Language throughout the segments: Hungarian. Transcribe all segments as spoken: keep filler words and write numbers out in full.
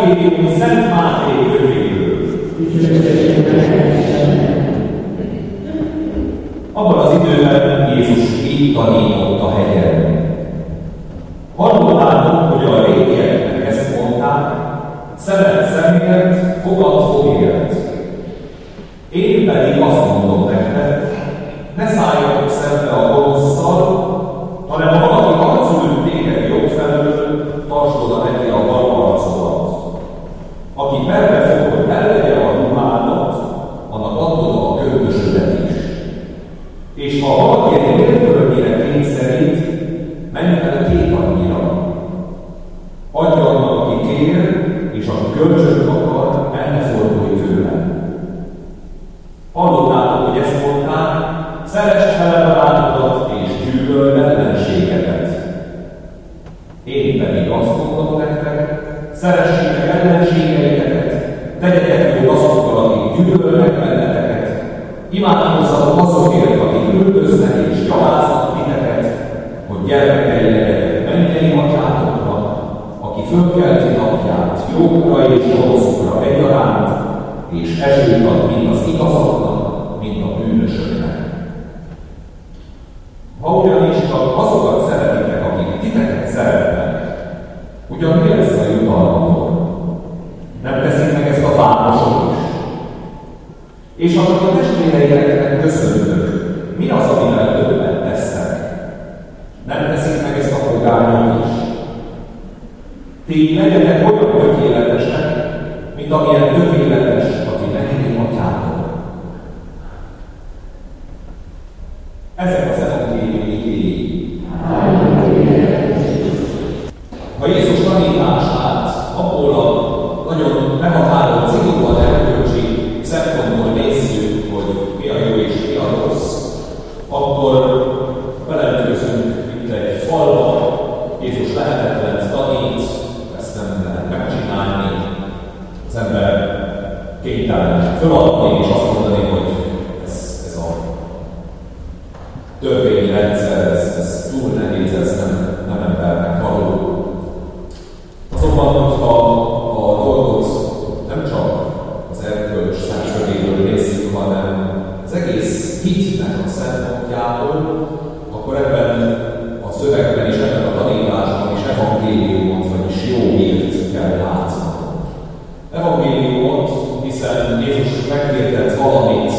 Evangélium Szent Máté könyvéből. Abban az időben Jézus így tanított a hegyen. Hallottátok, hogy a régieknek ezt mondták, szemed szemért, fogad fogért. Én pedig azt mondom nektek, ne szálljatok szembe a gonoszszal, hanem ha valaki arcul üt téged jobb felől, tartsd oda neki a bal arcodat. Aki perbe fog, hogy elvegye a ruhádat, annak adod a köntösödet is. És ha valaki egy mérföldnyire kényszerít, menj fel két annyira. Adj annak, aki kér, és aki kölcsönt akar, el ne fordulj tőle. Hallottátok, hogy ezt mondták, szeresd fel barátodat és gyűlöld ellenségedet. Én pedig azt mondom nektek, szeressétek ellenségeiteket, tegyetek jót azokkal, akik gyűlölnek benneteket, imádkozzatok azokért, akik üldöznek és gyaláznak titeket, hogy gyermekei legyetek mennyei atyátoknak, aki fölkelti napját jókra és gonoszokra egyaránt, és esőt ad mind az igazaknak, mind a bűnösöknek. Ha ugyanis csak azokat szeretitek, akik titeket szeretnek, ugyan mi lesz a jutalmatok? Nem teszik meg ezt a városok is? És amikor a testvéreiteknek köszöntök, mi az, amivel többet tesznek? Nem teszik meg ezt a pogányok is? Ti legyetek olyan tökéletesek, mint amilyen tökéletes, aki mennyei atyátok. Ezek az evangéliumi igéi. Ha Jézus tanítását abból a nagyon meghatározó szigorúan erkölcsi szempontból nézzük, hogy mi a jó és mi a rossz, akkor beleütközünk itt egy falba. Jézus lehetetlen tanít, ezt nem lehet megcsinálni. Az ember kénytelen föladni és azt mondani, hogy ez, ez a törvényrendszer, ez, ez túl nehéz, ez nem, nem embernek való. Azonban, hogyha a dolgot nem csak az erkölcs szemszögéből nézzük, hanem az egész hitnek a szempontjából, akkor ebben a szövegben és ebben a tanításban is evangéliumot, vagyis jó hírt kell látni. Evangéliumot, hiszen Jézus meghirdett valamit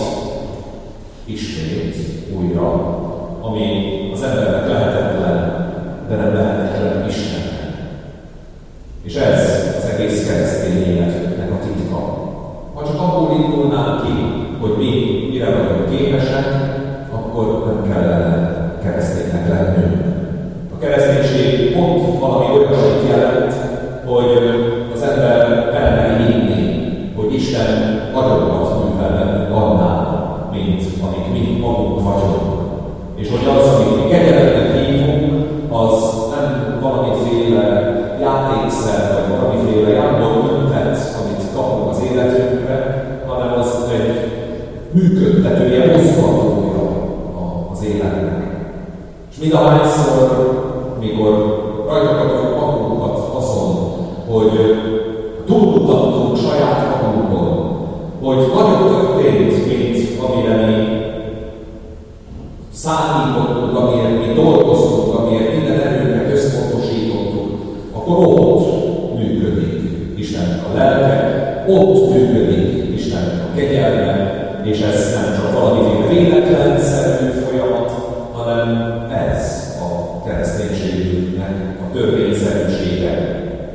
ismét újra, ami az embernek lehetetlen, de nem lehetetlen Istennek. És ez az egész keresztény életünknek a titka. Ha csak abból indulnánk ki, hogy mi mire vagyunk képesek, akkor nem kellene kereszténynek lennünk. A kereszténység pont valami olyasmit jelent, hogy az ember elmegy hinni, hogy Isten nagyobbat művel bennünk annál, mint amik mi magunk vagyunk. És hogy az, amit mi kegyelemnek hívunk, az nem valamiféle játékszer, vagy valamiféle jámbor öntet, amit kapunk az életünkbe, hanem az egy működtetője, mozgatója az életnek. És mindahányszor, mikor rajta kapjuk magunkat azon, hogy túlmutattunk saját magunkon, hogy nagyobb történt, mint amire mi számítottunk, amiért mi dolgoztunk, amiért minden erőnkre összpontosítottunk, akkor ott működik Istennek a lelke, ott működik Istennek a kegyelme, és ez nem csak valamiféle véletlenszerű folyamat, hanem ez a kereszténységünknek a törvényszerűsége.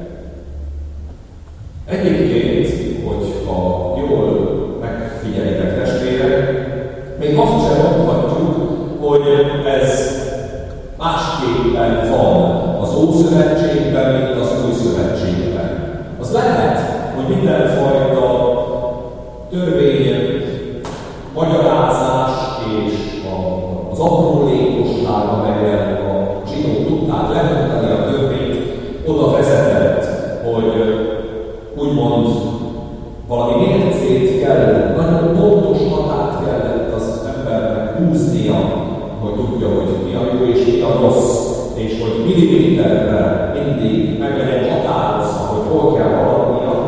Egyébként, hogyha jól megfigyelitek testvérek, még azt sem mondhatjuk, hogy ez másképpen van az Ószövetségben, mint az Új Szövetségben. Az lehet, hogy mindenfajta törvény, magyarázás és az aprólékosság, amelyen a zsidók tudták lemondani a törvényt, oda vezetett, hogy úgymond valami mércét kellett, nagyon pontos határt kellett az embernek húznia, hogy tudja, hogy mi a jó és mi a rossz, és hogy milliméterre mindig meg legyen határozva, hogy hol kell haladnia,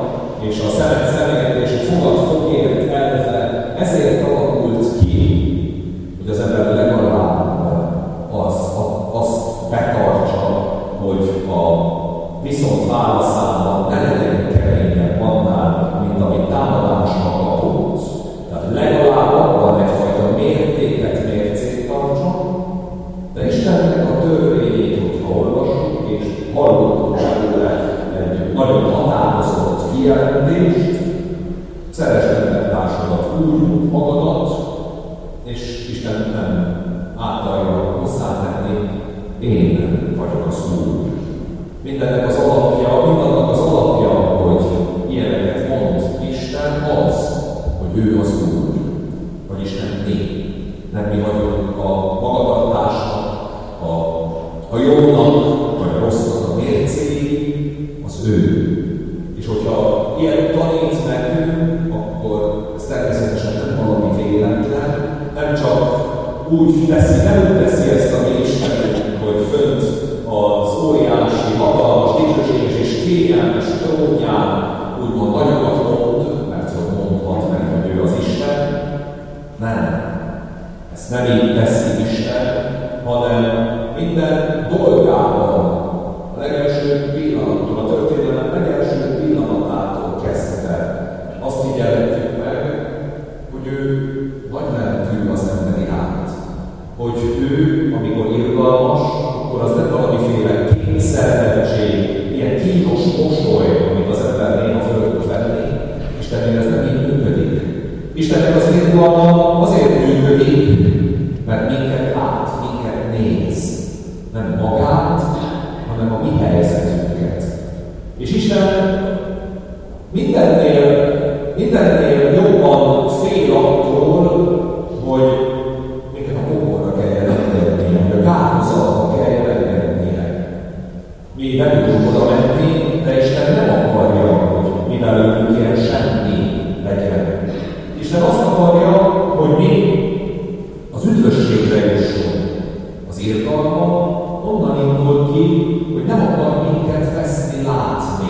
és a szemet szemét és a fogad fogért elve ezért alakult ki, hogy az ember legalább az, azt betartsa, hogy a viszont válaszában ne legyen keményebb annál, mint amit támadásnak kapott. Tehát legalább abban egyfajta mértéket, mércét tartson, de Istennek a törvényét, hogyha olvasunk, és hallottuk belőle egy nagyon határozott kijelentést, szeresd meg társadat úgy, mint magadat, és Isten nem általja hozzátenni, én vagyok az Úr. Mindennek az alapja, mindennek az alapja, hogy ilyeneket mond Isten az, hogy ő az Úr, vagyis nem mi. Nem mi vagyunk a magatartásnak, a, a jónak, vagy a rossznak a mércéi, az ő. És hogyha ilyen tanít nekünk, akkor ez természetesen nem valami véletlen, nem csak úgy teszi, nem úgy teszi ezt a mi Istenünk, hogy fönt az óriási, hatalmas, dicsőséges és kényelmes trónján úgymond nagyokat mond, mert hogy mondhat meg, hogy ő az Isten. Nem. Ezt nem így teszi Isten, hanem minden dolgában, a legelső pillanattól, a történelem legelső pillanatától kezdve azt figyelhetjük meg, hogy ő nagy lelkű az ember iránt. Hogy ő, amikor irgalmas, akkor az nem valamiféle kényszerhetség, ilyen kínos mosoly, amit az ember néha föl tud venni. Istennél ez nem így működik. Istennek az irgalma azért működik, mert minket lát, minket néz. Nem magát, hanem a mi helyzetünket. És Isten mindennél, mindennél jobban fél attól, hogy minket a pokolra kelljen engednie, hogy a kárhozatba kelljen engednie. Mi nem tudunk oda menni, de Isten nem akarja, hogy mi belőlünk ilyen semmi legyen. Isten azt akarja, hogy mi az üdvösségre jussunk. Az irgalma onnan indul ki, hogy nem akar minket veszni, látni.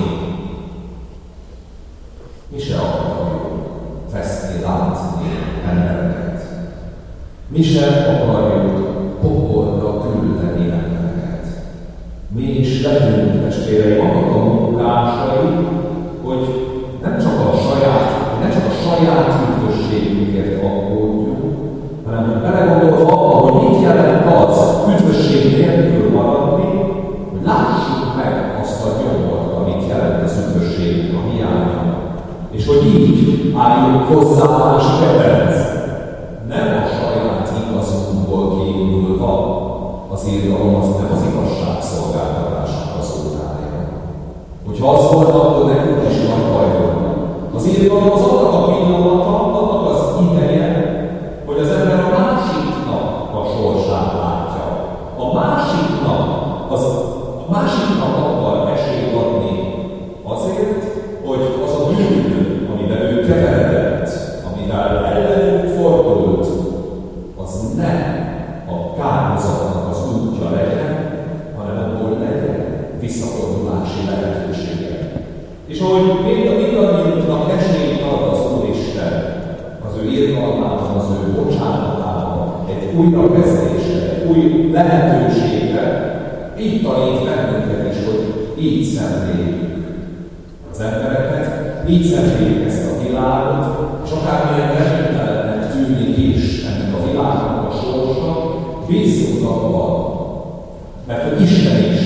Mi se akarjuk veszni, látni embereket. Mi sem akarjuk pokolra küldeni embereket. Mi is legyünk, testvéreim, annak a munkásai, hogy nem csak a saját, ne csak a saját üdvösségünkért aggódjunk, hanem hogy belegondolva abba, hogy mit jelent az üdvösség nélkül maradni, hogy lássuk meg azt a nyomort, amit jelent az üdvösségünk a hiánya. És hogy így álljunk hozzá másik emberhez. Nem a saját igazunkból kiindulva az irgalom, az nem az igazság szolgáltatásnak az órája. Hogyha az volna, akkor nekünk is nagy baj volna. Az irgalom az annak a pillanata, annak az ideje, hogy az ember a másiknak a sorsát látja. A másiknak, az, a másiknak akar esélyt adni azért, hogy az a bűn, amiben ő keveredett, amivel ellenünk fordult, az ne a kárhozatnak az útja legyen, hanem abból legyen visszafordulási lehetősége. És ahogy mindannyiunknak esélyt ad az Úristen, az ő irgalmában, az ő bocsánatában, egy újrakezdésre, egy új lehetőségre, így tanít bennünket is, hogy így szemléljük az embereket, így szemléljük ezt a világot, és akármilyen reménytelennek tűnik is ennek a világnak a sorsa, bízzunk abban, mert hogy Isten is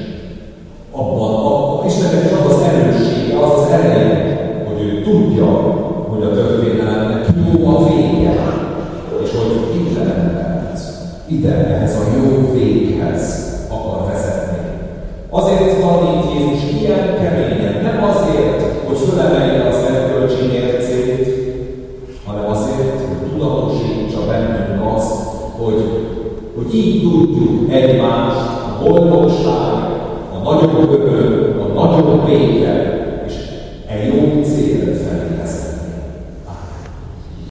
abban, abban Istennek is az az erőssége, az az ereje, hogy ő tudja, hogy a történelemnek jó a vége, és hogy ide embert, ide ehhez a jó véghez akar vezetni. Azért tanít Jézus ilyen keményen, nem azért, hogy fölemelje az erkölcsi mércét, hanem azért, hogy tudatosítsa bennünk azt, hogy, hogy így tudjuk egymást, a boldogság, a nagyobb öröm, a nagyobb béke,